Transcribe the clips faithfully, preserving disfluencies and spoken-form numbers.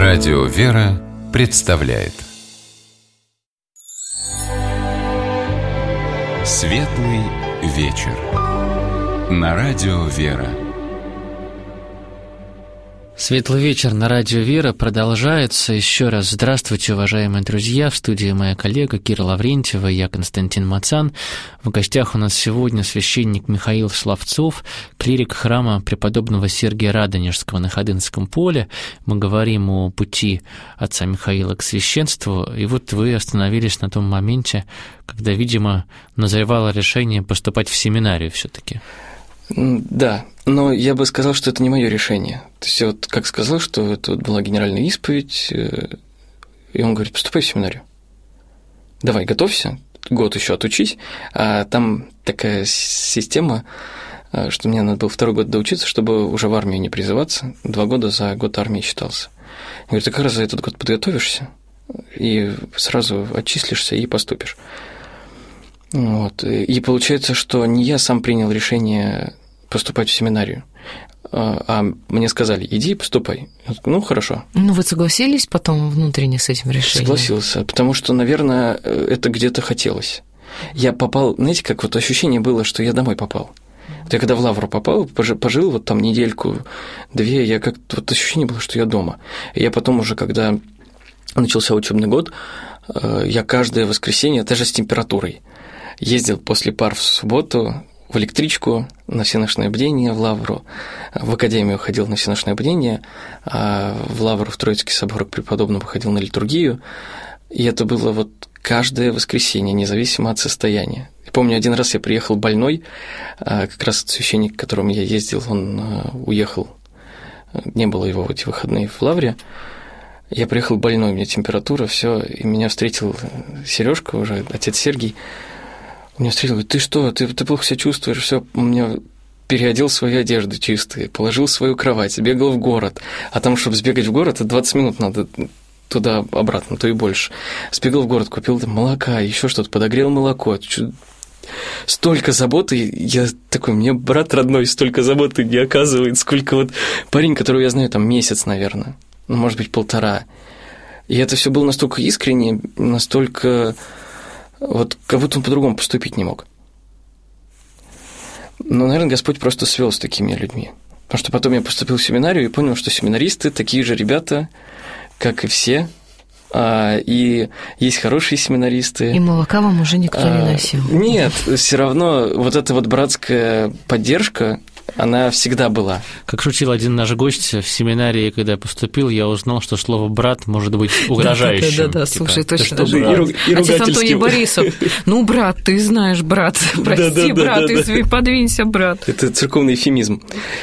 Радио «Вера» представляет Светлый вечер на Радио «Вера». Светлый вечер на Радио «Вера» продолжается. Еще раз здравствуйте, уважаемые друзья. В студии моя коллега Кира Лаврентьева, я Константин Мацан. В гостях у нас сегодня священник Михаил Славцов, клирик храма преподобного Сергия Радонежского на Ходынском поле. Мы говорим о пути отца Михаила к священству. И вот вы остановились на том моменте, когда, видимо, назревало решение поступать в семинарию все-таки. Да, но я бы сказал, что это не мое решение. То есть я вот как сказал, что это вот была генеральная исповедь, и он говорит: поступай в семинарию. Давай, готовься, год еще отучись. А там такая система, что мне надо было второй год доучиться, чтобы уже в армию не призываться. Два года за год армии считался. Я говорю: ты как раз за этот год подготовишься и сразу отчислишься и поступишь. Вот. И получается, что не я сам принял решение поступать в семинарию, а мне сказали: иди, поступай. Ну, хорошо. Ну, вы согласились потом внутренне с этим решением? Согласился, потому что, наверное, это где-то хотелось. Я попал, знаете, как вот ощущение было, что я домой попал. Вот я когда в Лавру попал, пожил вот там недельку-две, я как-то вот ощущение было, что я дома. И я потом уже, когда начался учебный год, я каждое воскресенье, даже с температурой, ездил после пар в субботу в электричку на всеночное бдение в Лавру, в академию ходил на всеночное бдение, а в Лавру, в Троицкий собор к преподобному ходил на литургию, и это было вот каждое воскресенье, независимо от состояния. Я помню, один раз я приехал больной, как раз священник, к которому я ездил, он уехал, не было его в эти выходные в Лавре. Я приехал больной, у меня температура, все, и меня встретил Сережка, уже отец Сергий. Меня встретил, говорит: ты что, ты, ты плохо себя чувствуешь, все, он меня переодел свои одежды чистые, положил в свою кровать, сбегал в город, а там, чтобы сбегать в город, это двадцать минут надо туда-обратно, то и больше. Сбегал в город, купил там молока, еще что-то, подогрел молоко, столько заботы, я такой, мне брат родной столько заботы не оказывает, сколько вот парень, которого я знаю там месяц, наверное, ну, может быть, полтора, и это все было настолько искренне, настолько... Вот как будто он по-другому поступить не мог. Но, наверное, Господь просто свел с такими людьми. Потому что потом я поступил в семинарию и понял, что семинаристы такие же ребята, как и все. И есть хорошие семинаристы. И молока вам уже никто а, не носил. Нет, все равно вот эта вот братская поддержка, она всегда была. Как шутил один наш гость в семинарии, когда я поступил, я узнал, что слово «брат» может быть угрожающим. Да-да-да, слушай, точно. Отец Антоний Борисов: ну, брат, ты знаешь, брат, прости, брат, подвинься, брат. Это церковный эвфемизм.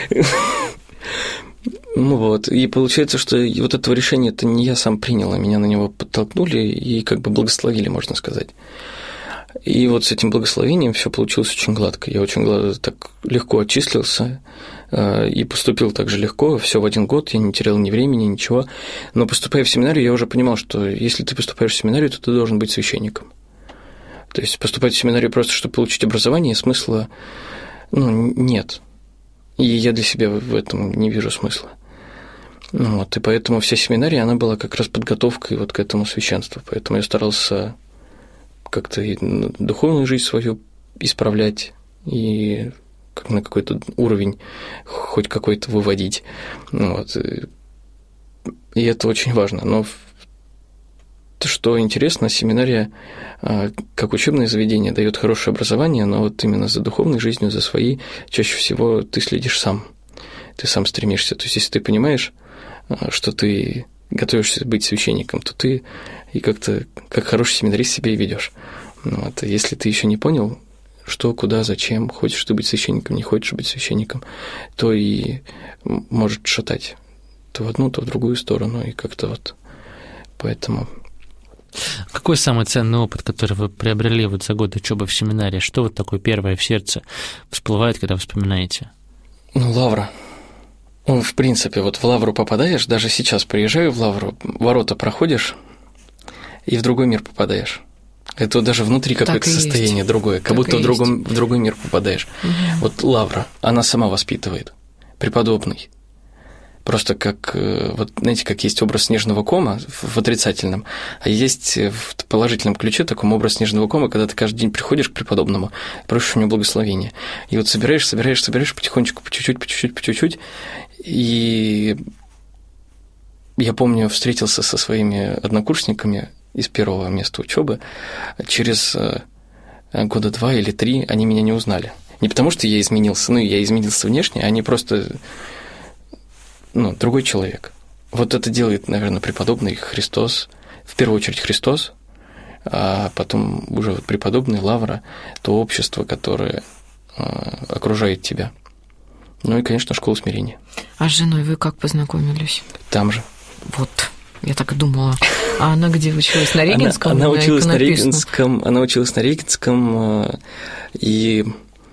Ну вот, и получается, что вот этого решения это не я сам принял, а меня на него подтолкнули и как бы благословили, можно сказать. И вот с этим благословением все получилось очень гладко. Я очень так легко отчислился и поступил так же легко, все в один год, я не терял ни времени, ничего. Но поступая в семинарию, я уже понимал, что если ты поступаешь в семинарию, то ты должен быть священником. То есть поступать в семинарию просто, чтобы получить образование, смысла ну, нет. И я для себя в этом не вижу смысла. Ну, вот, и поэтому вся семинария, она была как раз подготовкой вот к этому священству. Поэтому я старался как-то и духовную жизнь свою исправлять и как на какой-то уровень хоть какой-то выводить. Вот. И это очень важно. Но что интересно, семинария, как учебное заведение, дает хорошее образование, но вот именно за духовной жизнью, за своей, чаще всего ты следишь сам. Ты сам стремишься. То есть, если ты понимаешь, что ты готовишься быть священником, то ты и как-то как хороший семинарист себя и ведешь. Вот. Если ты еще не понял, что, куда, зачем, хочешь ты быть священником, не хочешь быть священником, то и может шатать то в одну, то в другую сторону, и как-то вот поэтому... Какой самый ценный опыт, который вы приобрели вот за год учебы в семинарии? Что вот такое первое в сердце всплывает, когда вспоминаете? Ну, Лавра. Ну, в принципе, вот в Лавру попадаешь, даже сейчас приезжаю в Лавру, ворота проходишь, и в другой мир попадаешь. Это вот даже внутри какое-то состояние есть. Другое, как так будто в, другом, в другой мир попадаешь. Угу. Вот Лавра, она сама воспитывает, преподобный. Просто как, вот знаете, как есть образ снежного кома в отрицательном, а есть в положительном ключе такой образ снежного кома, когда ты каждый день приходишь к преподобному, просишь у него благословения. И вот собираешь, собираешь, собираешь потихонечку, по чуть-чуть, по чуть-чуть, по чуть-чуть. И я помню, встретился со своими однокурсниками из первого места учебы. Через года два или три они меня не узнали. Не потому, что я изменился, ну, я изменился внешне, они просто... ну, другой человек. Вот это делает, наверное, преподобный Христос, в первую очередь Христос, а потом уже вот преподобный, лавра, то общество, которое а, окружает тебя. Ну и, конечно, школа смирения. А с женой вы как познакомились? Там же. Вот, я так и думала. А она где училась? На Регинском? Она, она, училась, на Регинском, она училась на Регинском, и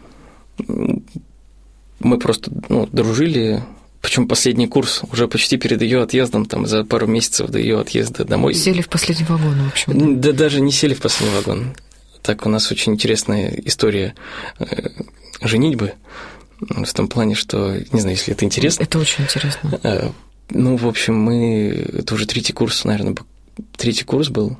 мы просто ну, дружили. Причем последний курс, уже почти перед ее отъездом, там, за пару месяцев до ее отъезда домой. Сели в последний вагон, в общем. Да, да даже не сели в последний вагон. Так, у нас очень интересная история женитьбы, в том плане, что, не знаю, если это интересно. Это очень интересно. Ну, в общем, мы... Это уже третий курс, наверное, третий курс был,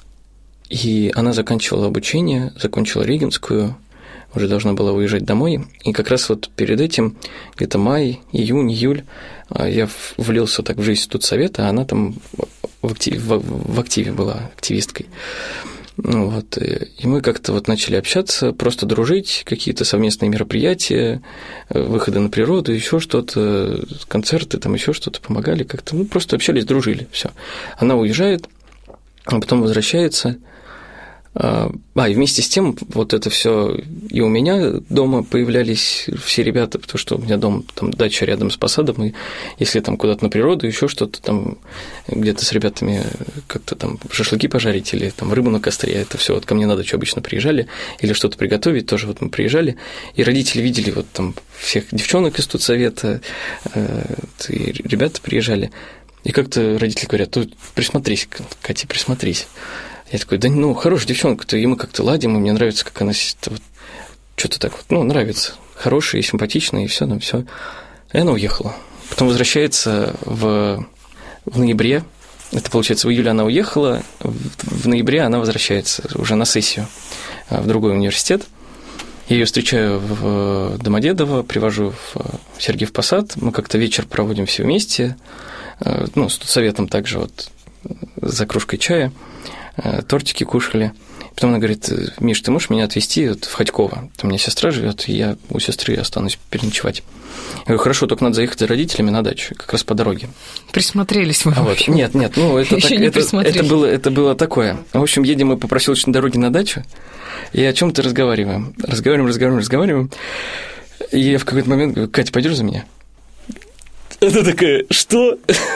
и она заканчивала обучение, закончила Регинскую, уже должна была уезжать домой, и как раз вот перед этим, где-то май, июнь, июль, я влился так в жизнь студсовета, а она там в активе, в активе была активисткой. Ну, вот, и мы как-то вот начали общаться, просто дружить, какие-то совместные мероприятия, выходы на природу, еще что-то, концерты, там еще что-то помогали как-то, ну, просто общались, дружили, все. Она уезжает, а потом возвращается. А, и вместе с тем вот это все и у меня дома появлялись все ребята, потому что у меня дом, там дача рядом с посадом, и если там куда-то на природу, еще что-то там где-то с ребятами как-то там шашлыки пожарить или там рыбу на костре, это все вот ко мне на дачу обычно приезжали, или что-то приготовить, тоже вот мы приезжали, и родители видели вот там всех девчонок из студсовета, и ребята приезжали, и как-то родители говорят: тут присмотрись, Катя, присмотрись. Я такой: да ну, хорошая девчонка-то, и мы как-то ладим, и мне нравится, как она вот, что-то так вот, ну, нравится, хорошая и симпатичная, и все, ну, все. И она уехала. Потом возвращается в, в ноябре, это получается, в июле она уехала, в, в ноябре она возвращается уже на сессию в другой университет. Я ее встречаю в Домодедово, привожу в Сергиев Посад, мы как-то вечер проводим все вместе, ну, с студсоветом также вот за кружкой чая. Тортики кушали. Потом она говорит: Миш, ты можешь меня отвезти вот в Ходьково? Там у меня сестра живет, и я у сестры останусь переночевать. Я говорю: хорошо, только надо заехать за родителями на дачу, как раз по дороге. Присмотрелись мы. А вот. Нет, нет, ну это, так, не это, это, было, это было такое. В общем, едем мы по проселочной дороге на дачу, и о чем-то разговариваем. Разговариваем, разговариваем, разговариваем. И я в какой-то момент говорю: Катя, пойдешь за меня? Она такая: что?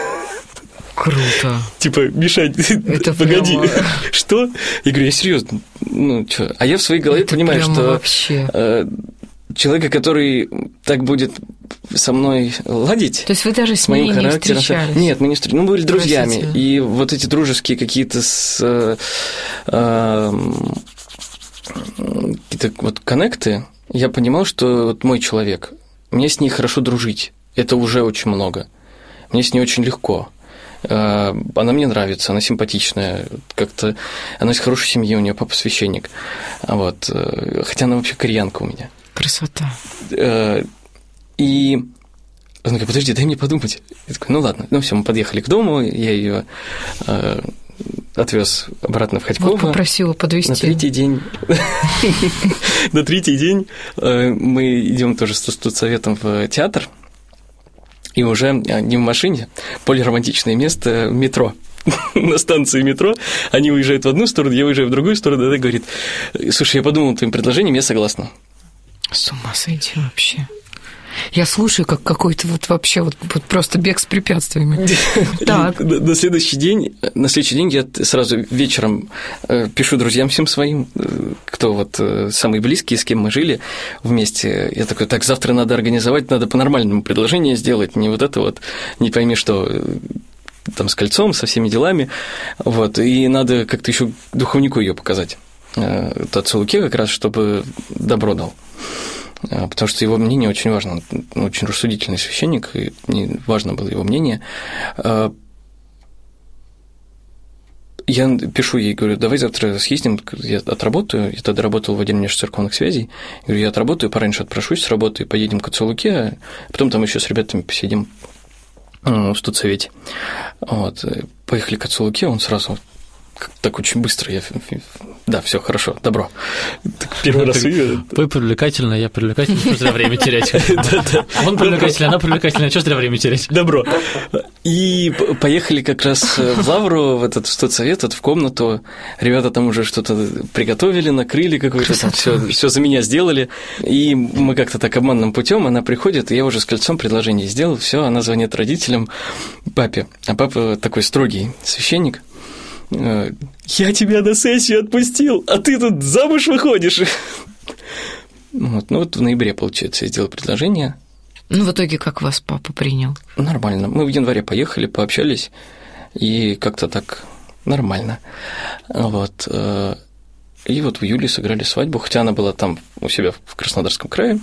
Круто. Типа, Миша, погоди, прямо... что? Я говорю: я серьезно, ну, что? А я в своей голове это понимаю, что вообще... э, человека, который так будет со мной ладить... То есть вы даже с ней не встречались? Нет, мы не встречались, ну, мы были друзьями, Простите. И вот эти дружеские какие-то с... Э, э, какие-то вот коннекты, я понимал, что вот мой человек, мне с ней хорошо дружить, это уже очень много, мне с ней очень легко. Она мне нравится, она симпатичная, как-то она из хорошей семьи, у нее папа священник, вот, хотя она вообще кореянка у меня. Красота. И она говорит: подожди, дай мне подумать. Я такой: ну ладно, ну все, мы подъехали к дому, я ее отвез обратно в Ходьково. Вот попросила подвезти. На третий день, на третий день мы идем тоже с студсоветом в театр. И уже не в машине, более романтичное место – метро. На станции метро они уезжают в одну сторону, я уезжаю в другую сторону, и она говорит: слушай, я подумал над твоим предложением, я согласна. С ума сойти вообще. Я слушаю, как какой-то вот вообще вот, вот просто бег с препятствиями. Так. На следующий день, на следующий день я сразу вечером пишу друзьям всем своим, кто вот самые близкие, с кем мы жили вместе. Я такой: так, завтра надо организовать, надо по-нормальному предложение сделать, не вот это вот, не пойми что, там с кольцом, со всеми делами, вот, и надо как-то еще духовнику ее показать, отцу Луке как раз, чтобы добро дал. потому что его мнение очень важно. Он очень рассудительный священник, и мне важно было его мнение. Я пишу ей, говорю, давай завтра съездим, я отработаю, я тогда работал в отделе межцерковных связей, я говорю, я отработаю, пораньше отпрошусь с работы, поедем к отцу Луке, а потом там еще с ребятами посидим в студсовете. Вот. Поехали к отцу Луке, он сразу так очень быстро, я... да, все хорошо, добро. Так, первый раз увидел. Вы привлекательны, я привлекательный, что зря время терять. Он привлекательный, она привлекательная, что зря время терять. Добро. И поехали как раз в Лавру, в этот студсовет, в комнату. Ребята там уже что-то приготовили, накрыли какое-то там, все за меня сделали. И мы как-то так обманным путем, она приходит, и я уже с кольцом предложение сделал, все, она звонит родителям, папе. А папа такой строгий священник. Я тебя на сессию отпустил, а ты тут замуж выходишь. Вот, ну вот в ноябре, получается, я сделал предложение. Ну, в итоге как вас папа принял? Нормально. Мы в январе поехали, пообщались, и как-то так нормально. Вот. И вот в июле сыграли свадьбу, хотя она была там у себя в Краснодарском крае.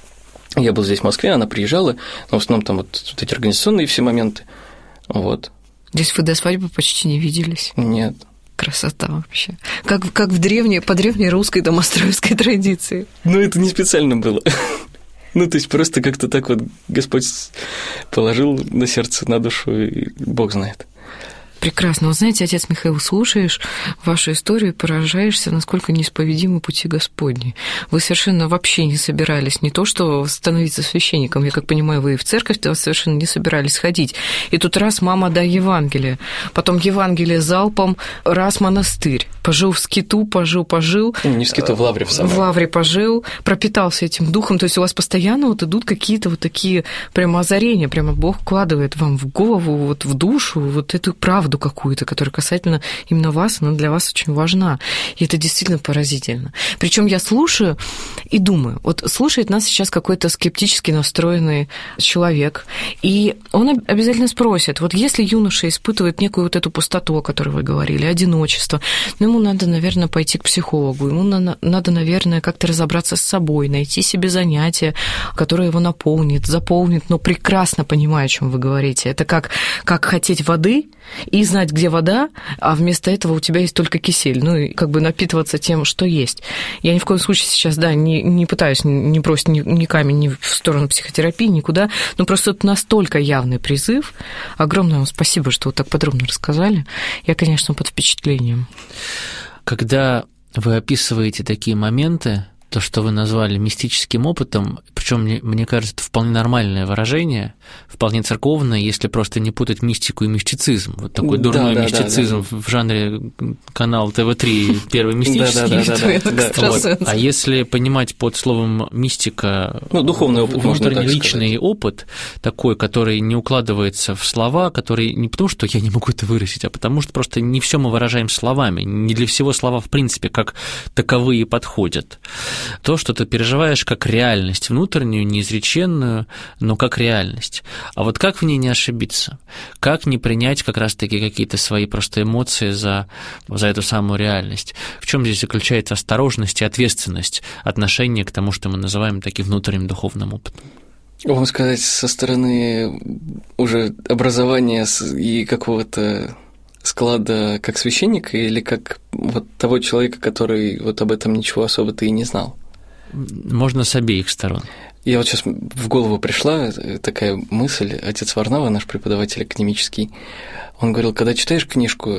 Я был здесь, в Москве, она приезжала, но в основном там вот, вот эти организационные все моменты. Вот. Здесь вы до свадьбы почти не виделись? Нет. Красота вообще. Как, как в древней, по древней русской домостроевской традиции. Ну, это не специально было. Ну, то есть просто как-то так вот Господь положил на сердце, на душу, и Бог знает. Прекрасно. Вот знаете, отец Михаил, слушаешь вашу историю и поражаешься, насколько неисповедимы пути Господни. Вы совершенно вообще не собирались не то, что становиться священником, я как понимаю, вы и в церковь-то совершенно не собирались ходить. И тут раз мама, дай Евангелие, потом Евангелие залпом, раз монастырь. Пожил в скиту, пожил, пожил. Не в скиту, в Лавре в самом. В Лавре пожил, пропитался этим духом. То есть у вас постоянно вот идут какие-то вот такие прямо озарения, прямо Бог вкладывает вам в голову, вот в душу вот эту правду какую-то, которая касательно именно вас, она для вас очень важна. И это действительно поразительно. Причем я слушаю и думаю, вот слушает нас сейчас какой-то скептически настроенный человек, и он обязательно спросит, вот если юноша испытывает некую вот эту пустоту, о которой вы говорили, одиночество, ну, ему надо, наверное, пойти к психологу, ему надо, надо, наверное, как-то разобраться с собой, найти себе занятие, которое его наполнит, заполнит, но прекрасно понимаю, о чем вы говорите. Это как, как хотеть воды и знать, где вода, а вместо этого у тебя есть только кисель, ну и как бы напитываться тем, что есть. Я ни в коем случае сейчас, да, не, не пытаюсь не бросить ни, ни камень ни в сторону психотерапии, никуда, но просто это настолько явный призыв. Огромное вам спасибо, что вы так подробно рассказали. Я, конечно, под впечатлением. Когда вы описываете такие моменты, то, что вы назвали мистическим опытом, причем мне, мне кажется, это вполне нормальное выражение, вполне церковное, если просто не путать мистику и мистицизм. Вот такой дурной да, да, мистицизм да, да. в жанре канала тэ вэ три, первый мистический. А если понимать под словом мистика ну, духовный опыт, внутренний личный опыт, такой, который не укладывается в слова, который не потому, что я не могу это выразить, а потому что просто не все мы выражаем словами, не для всего слова в принципе как таковые подходят. То, что ты переживаешь как реальность внутреннюю, неизреченную, но как реальность. А вот как в ней не ошибиться? Как не принять как раз-таки какие-то свои просто эмоции за, за эту самую реальность? В чем здесь заключается осторожность и ответственность отношения к тому, что мы называем таким внутренним духовным опытом? Вам сказать, со стороны уже образования и какого-то склада как священника или как вот того человека, который вот об этом ничего особо-то и не знал? Можно с обеих сторон. Я вот сейчас в голову пришла такая мысль. Отец Варнава, наш преподаватель академический, он говорил, когда читаешь книжку,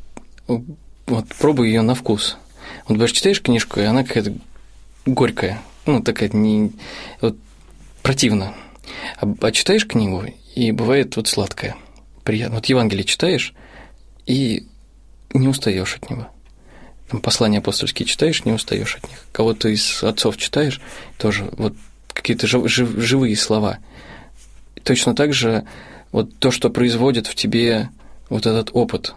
вот пробуй ее на вкус. Вот даже читаешь книжку, и она какая-то горькая, ну такая не вот противно. А, а читаешь книгу, и бывает вот сладкая, приятно. Вот Евангелие читаешь, и не устаешь от него. Там послания апостольские читаешь, не устаешь от них. Кого-то из отцов читаешь, тоже вот какие-то жив, жив, живые слова. И точно так же вот то, что производит в тебе вот этот опыт.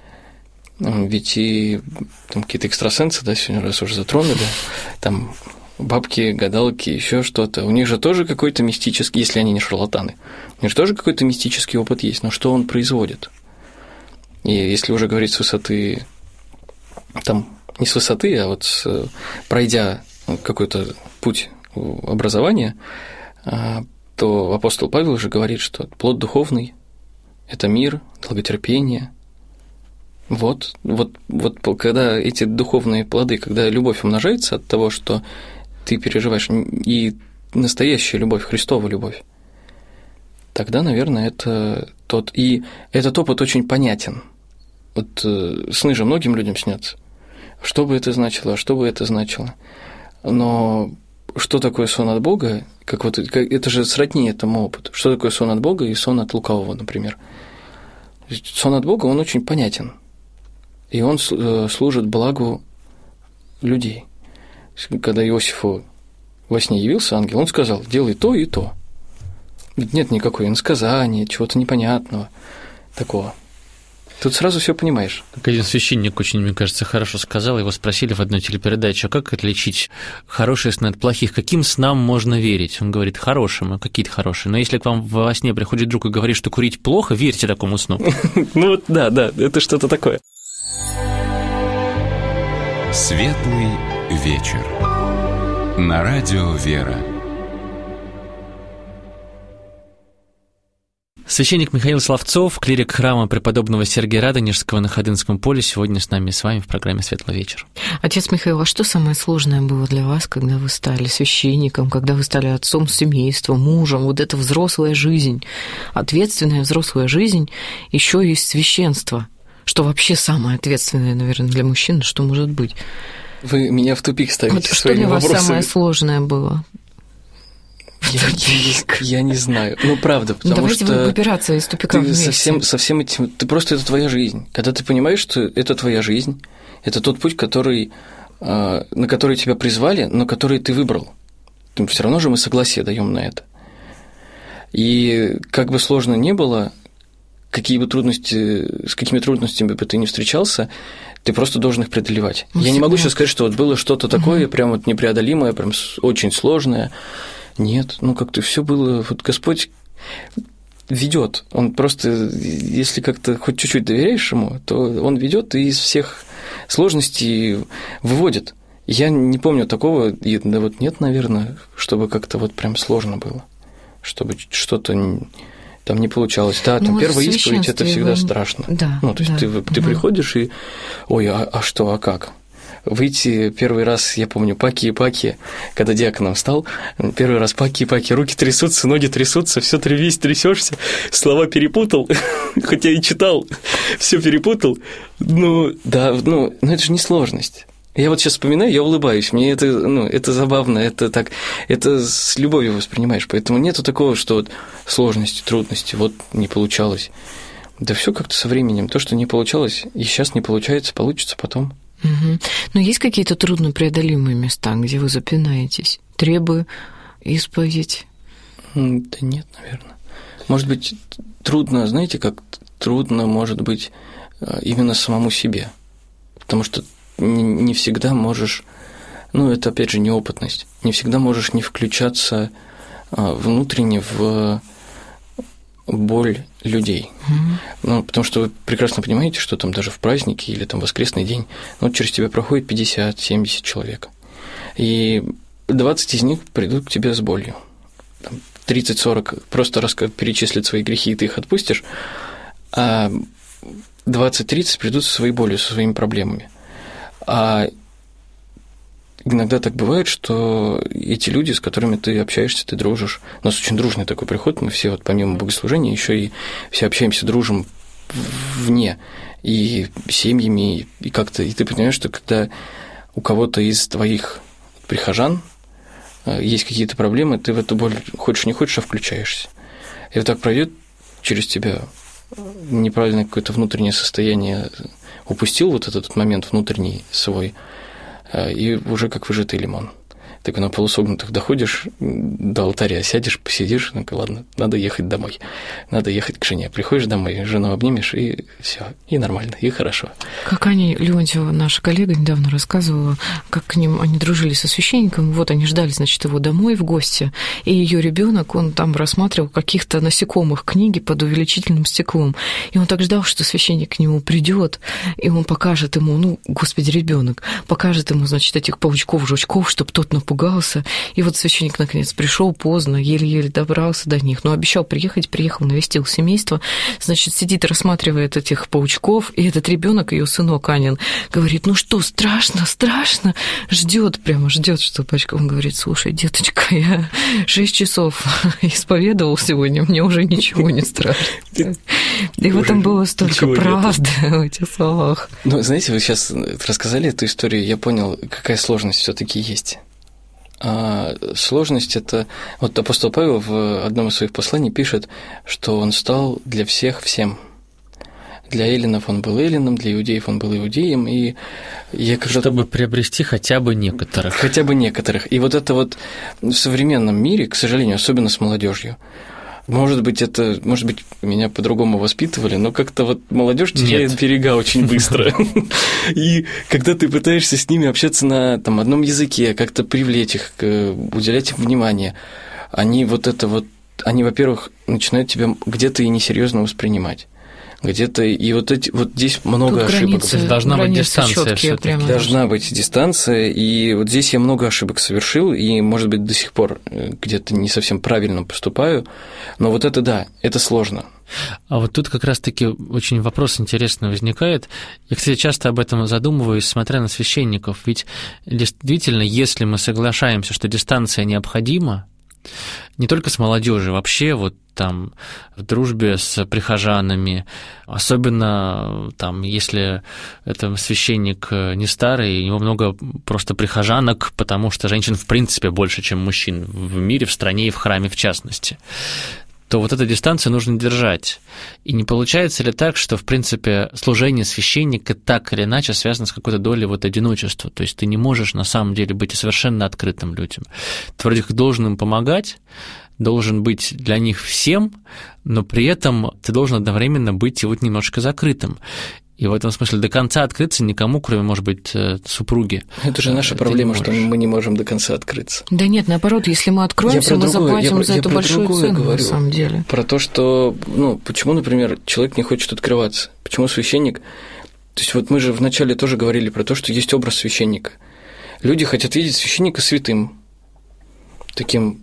Ведь и там какие-то экстрасенсы, да, сегодня раз уже затронули, там бабки, гадалки, еще что-то. У них же тоже какой-то мистический, если они не шарлатаны, у них же тоже какой-то мистический опыт есть, но что он производит? И если уже говорить с высоты, там, не с высоты, а вот с, пройдя какой-то путь образования, то апостол Павел же говорит, что плод духовный – это мир, долготерпение. Вот, вот, вот когда эти духовные плоды, когда любовь умножается от того, что ты переживаешь, и настоящая любовь, Христова любовь, тогда, наверное, это тот… И этот опыт очень понятен. Вот сны же многим людям снятся. Что бы это значило, что бы это значило. Но что такое сон от Бога? Как вот, как, это же сродни этому опыту. Что такое сон от Бога и сон от лукавого, например? Сон от Бога, он очень понятен. И он служит благу людей. Когда Иосифу во сне явился ангел, он сказал: делай то и то. Нет никакой иносказания, чего-то непонятного такого. Тут сразу все понимаешь. Как один священник очень, мне кажется, хорошо сказал, его спросили в одной телепередаче: а как отличить хорошие сны от плохих? Каким снам можно верить? Он говорит: хорошим, а какие-то хорошие. Но если к вам во сне приходит друг и говорит, что курить плохо, верьте такому сну. Ну вот да, да, это что-то такое. Светлый вечер. На радио «Вера». Священник Михаил Славцов, клирик храма преподобного Сергия Радонежского на Ходынском поле, сегодня с нами, с вами в программе «Светлый вечер». Отец Михаил, а что самое сложное было для вас, когда вы стали священником, когда вы стали отцом семейства, мужем? Вот эта взрослая жизнь, ответственная взрослая жизнь, еще и священство, что вообще самое ответственное, наверное, для мужчин, что может быть? Вы меня в тупик ставите вот своими вопросами. Что для вас самое сложное было? Я, я, я не знаю. Ну, правда, потому Давайте что… выбираться из тупика ты вместе. со всем, со всем этим… Ты просто… Это твоя жизнь. Когда ты понимаешь, что это твоя жизнь, это тот путь, который, на который тебя призвали, но который ты выбрал. Все равно же мы согласие даем на это. И как бы сложно ни было, какие бы трудности, с какими трудностями бы ты ни встречался, ты просто должен их преодолевать. Ну, я не могу сейчас сказать, что вот было что-то такое, угу. прям вот непреодолимое, прям очень сложное. Нет, ну как-то все было, вот Господь ведет, Он просто, если как-то хоть чуть-чуть доверяешь Ему, то Он ведет и из всех сложностей выводит. Я не помню такого, да вот нет, наверное, чтобы как-то вот прям сложно было, чтобы что-то там не получалось. Да, там ну, первая исповедь – это всегда вы... страшно. Да, ну, то есть да, ты, ты да. приходишь и, ой, а, а что, а как? Выйти первый раз, я помню, паки и паки, когда диаконом стал, первый раз паки и паки, руки трясутся, ноги трясутся, все весь трясешься, слова перепутал, хотя и читал, все перепутал. Ну, да, ну, но это же не сложность. Я вот сейчас вспоминаю, я улыбаюсь, мне это, ну, это забавно, это так, это с любовью воспринимаешь, поэтому нету такого, что вот сложности, трудности, вот не получалось. Да все как-то со временем, то, что не получалось, и сейчас не получается, получится потом. Угу. Но есть какие-то труднопреодолимые места, где вы запинаетесь? Требы, исповедь? Да нет, наверное. Может быть, трудно, знаете, как трудно, может быть, именно самому себе. Потому что не всегда можешь, ну, это опять же неопытность, не всегда можешь не включаться внутренне в боль людей. Mm-hmm. Ну, потому что вы прекрасно понимаете, что там даже в праздники или там воскресный день, ну, через тебя проходит пятьдесят-семьдесят человек. И двадцать из них придут к тебе с болью. тридцать-сорок просто перечислят свои грехи, и ты их отпустишь, а двадцать-тридцать придут со своей болью, со своими проблемами. А иногда так бывает, что эти люди, с которыми ты общаешься, ты дружишь. У нас очень дружный такой приход, мы все вот помимо богослужения еще и все общаемся, дружим вне, и семьями, и как-то, и ты понимаешь, что когда у кого-то из твоих прихожан есть какие-то проблемы, ты в эту боль хочешь не хочешь, а включаешься. И вот так пройдет через тебя неправильное какое-то внутреннее состояние, упустил вот этот момент внутренний свой, и уже как выжатый лимон. Так на полусогнутых доходишь до алтаря, сядешь, посидишь, ну ладно, надо ехать домой, надо ехать к жене. Приходишь домой, жену обнимешь, и все, и нормально, и хорошо. Как Аня Леонтьева, наша коллега, недавно рассказывала, как к ним они дружили со священником, вот они ждали, значит, его домой в гости, и ее ребенок, он там рассматривал каких-то насекомых книги под увеличительным стеклом, и он так ждал, что священник к нему придет, и он покажет ему, ну, господи, ребенок, покажет ему, значит, этих паучков, жучков, чтобы тот на испугался. И вот священник наконец пришел поздно, еле-еле добрался до них, но обещал приехать, приехал, навестил семейство. Значит, сидит, рассматривает этих паучков, и этот ребенок, ее сынок Анин, говорит: ну что, страшно, страшно, ждет, прямо ждет, что пачка. Он говорит: слушай, деточка, я шесть часов исповедовал сегодня, мне уже ничего не страшно. И в этом было столько правды в этих словах. Ну, знаете, вы сейчас рассказали эту историю, я понял, какая сложность все-таки есть. А сложность – это… Вот апостол Павел в одном из своих посланий пишет, что он стал для всех всем. Для эллинов он был эллином, для иудеев он был иудеем, и я когда… Чтобы приобрести хотя бы некоторых. Хотя бы некоторых. И вот это вот в современном мире, к сожалению, особенно с молодежью, может быть, это, может быть, меня по-другому воспитывали, но как-то вот молодежь теряет берега очень быстро. И когда ты пытаешься с ними общаться на там, одном языке, как-то привлечь их, уделять им внимание, они вот это вот, они, во-первых, начинают тебя где-то и несерьезно воспринимать. Где-то, и вот, эти, вот здесь много Тут ошибок. Границы, должна быть дистанция все-таки. Должна быть дистанция, и вот здесь я много ошибок совершил, и, может быть, до сих пор где-то не совсем правильно поступаю, но вот это да, это сложно. А вот тут как раз-таки очень вопрос интересный возникает. Я, кстати, часто об этом задумываюсь, смотря на священников, ведь действительно, если мы соглашаемся, что дистанция необходима, не только с молодежью, вообще вот там в дружбе с прихожанами, особенно там, если это священник не старый, у него много просто прихожанок, потому что женщин в принципе больше, чем мужчин в мире, в стране и в храме в частности, то вот эту дистанцию нужно держать. И не получается ли так, что, в принципе, служение священника так или иначе связано с какой-то долей вот одиночества? То есть ты не можешь на самом деле быть совершенно открытым людям. Ты вроде как должен им помогать, должен быть для них всем, но при этом ты должен одновременно быть и вот немножко закрытым. И в этом смысле до конца открыться никому, кроме, может быть, супруги. Это же наша проблема, что мы не можем до конца открыться. Да нет, наоборот, если мы откроемся, мы другое, заплатим я, за я эту большую цену, говорю, на самом деле. Про то, что, ну, почему, например, человек не хочет открываться, почему священник… То есть вот мы же вначале тоже говорили про то, что есть образ священника. Люди хотят видеть священника святым, таким…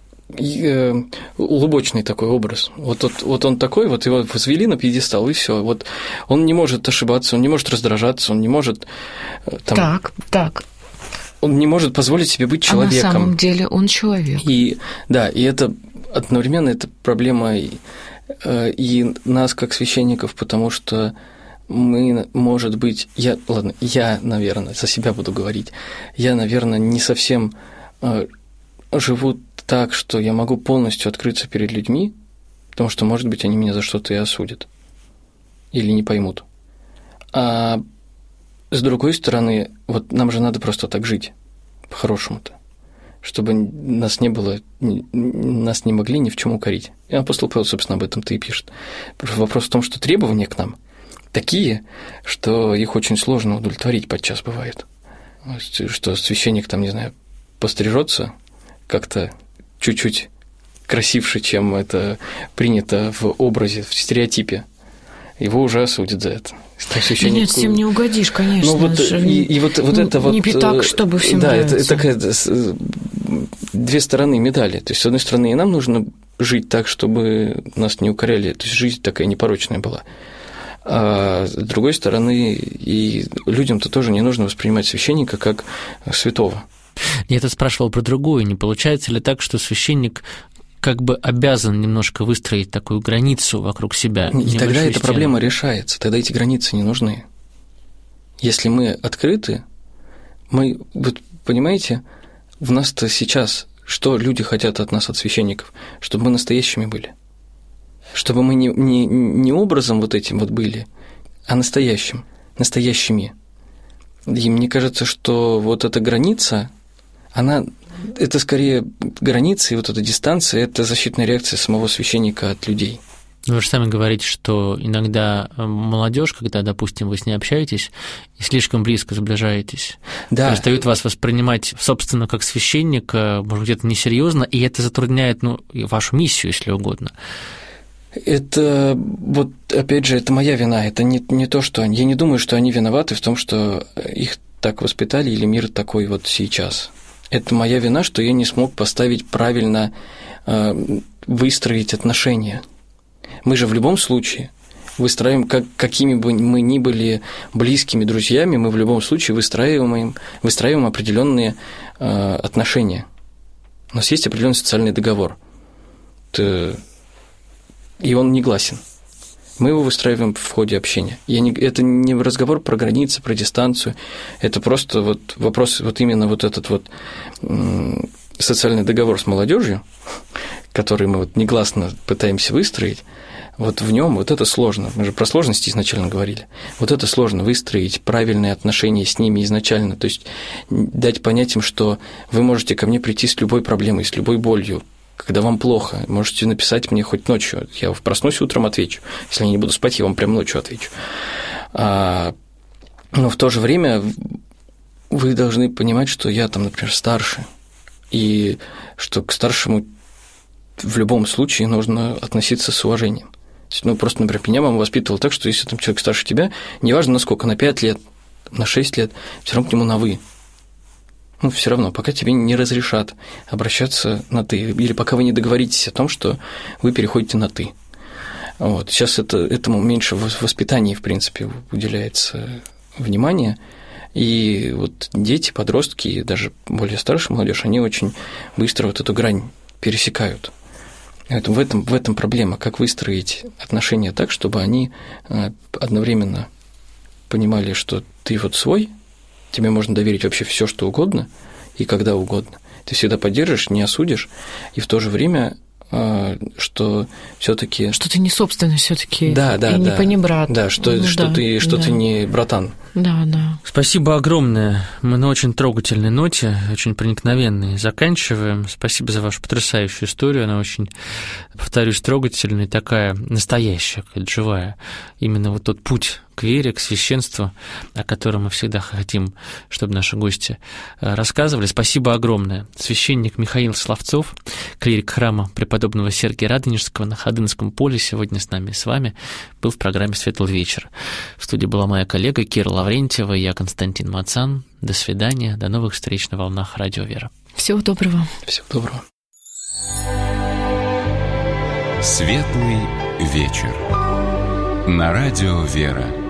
лубочный такой образ. Вот, вот, вот он такой, вот его возвели на пьедестал, и все. Вот он не может ошибаться, он не может раздражаться, он не может… Там, так, так. Он не может позволить себе быть человеком. А на самом деле он человек. И, да, и это одновременно это проблема и, и нас, как священников, потому что мы, может быть… Я, ладно, я, наверное, за себя буду говорить, я, наверное, не совсем живу так, что я могу полностью открыться перед людьми, потому что, может быть, они меня за что-то и осудят или не поймут. А с другой стороны, вот нам же надо просто так жить, по-хорошему-то, чтобы нас не было, нас не могли ни в чем укорить. И апостол Павел, собственно, об этом-то и пишет. Вопрос в том, что требования к нам такие, что их очень сложно удовлетворить подчас бывает. Что священник там, не знаю, пострижется как-то чуть-чуть красивше, чем это принято в образе, в стереотипе, его уже осудят за это. Да нет, всем не угодишь, конечно. Ну, вот, и, и вот, вот это вот… Не так, чтобы всем да, нравится. Это, это такая две стороны медали. То есть, с одной стороны, и нам нужно жить так, чтобы нас не укоряли. То есть, жизнь такая непорочная была. А с другой стороны, и людям-то тоже не нужно воспринимать священника как святого. Я это спрашивал про другую. Не получается ли так, что священник как бы обязан немножко выстроить такую границу вокруг себя? И тогда эта стену? Проблема решается, тогда эти границы не нужны. Если мы открыты, мы, вот понимаете, в нас-то сейчас, что люди хотят от нас, от священников, чтобы мы настоящими были, чтобы мы не, не, не образом вот этим вот были, а настоящим, настоящими. И мне кажется, что вот эта граница, она, это скорее граница, и вот эта дистанция – это защитная реакция самого священника от людей. Вы же сами говорите, что иногда молодежь, когда, допустим, вы с ней общаетесь и слишком близко сближаетесь, да. перестают вас воспринимать, собственно, как священника, может, где-то несерьезно, и это затрудняет, ну, вашу миссию, если угодно. Это, вот, опять же, это моя вина, это не, не то, что они… Я не думаю, что они виноваты в том, что их так воспитали, или мир такой вот сейчас. это моя вина, что я не смог поставить правильно, выстроить отношения. Мы же в любом случае выстраиваем, как, какими бы мы ни были близкими друзьями, мы в любом случае выстраиваем, выстраиваем определенные отношения. У нас есть определенный социальный договор, и он негласен. Мы его выстраиваем в ходе общения. Я не, это не разговор про границы, про дистанцию, это просто вот вопрос, вот именно вот этот вот социальный договор с молодежью, который мы вот негласно пытаемся выстроить, вот в нем вот это сложно. Мы же про сложности изначально говорили. Вот это сложно выстроить правильные отношения с ними изначально, то есть дать понять им, что вы можете ко мне прийти с любой проблемой, с любой болью, когда вам плохо, можете написать мне хоть ночью, я проснусь утром, отвечу. Если я не буду спать, я вам прям ночью отвечу. Но в то же время вы должны понимать, что я там, например, старше, и что к старшему в любом случае нужно относиться с уважением. Ну, просто, например, меня мама воспитывала так, что если там человек старше тебя, неважно на сколько, на пять лет, на шесть лет, все равно к нему на «вы». Ну, все равно, пока тебе не разрешат обращаться на «ты», или пока вы не договоритесь о том, что вы переходите на «ты». Вот. Сейчас это, этому меньше в воспитании, в принципе, уделяется внимание, и вот дети, подростки, и даже более старшая молодежь, они очень быстро вот эту грань пересекают. В этом, в этом проблема, как выстроить отношения так, чтобы они одновременно понимали, что ты вот свой, тебе можно доверить вообще все, что угодно и когда угодно. Ты всегда поддержишь, не осудишь, и в то же время, что все-таки что ты не собственный все-таки, да, да, и да, не панибрат. Да, что, ну, что, да, ты, что да. ты не братан. Да, да. Спасибо огромное. Мы на очень трогательной ноте, очень проникновенной заканчиваем. Спасибо за вашу потрясающую историю. Она очень, повторюсь, трогательная, такая настоящая, какая-то живая. Именно вот тот путь к вере, к священству, о котором мы всегда хотим, чтобы наши гости рассказывали. Спасибо огромное. Священник Михаил Словцов, клирик храма преподобного Сергия Радонежского на Ходынском поле, сегодня с нами и с вами был в программе «Светлый вечер». В студии была моя коллега Кира Лаврентьева, я Константин Мацан. До свидания, до новых встреч на волнах Радио Вера. Всего доброго. Всего доброго. «Светлый вечер» на Радио Вера.